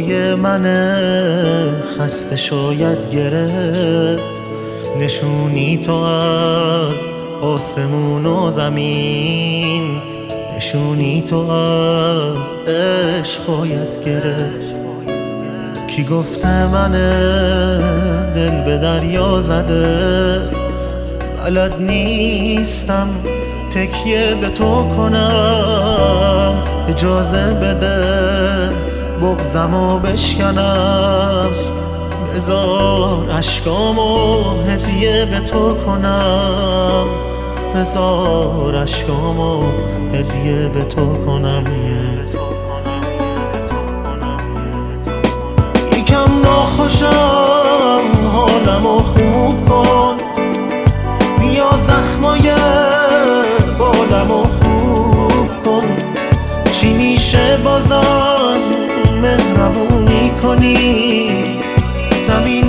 روی من خسته شاید گرفت نشونی تو از آسمون و زمین، نشونی تو از عشق باید گرفت. کی گفته من دل به دریا زده، بلد نیستم تکیه به تو کنم، اجازه بده بغضمو بشکنم، بذار اشکامو هدیه به تو کنم، بذار اشکامو هدیه به تو کنم. یکم ناخوشم حالمو خوب کن، بیا زخمای بالمو خوب کن، چی میشه بازم مهربونی کنی، زمین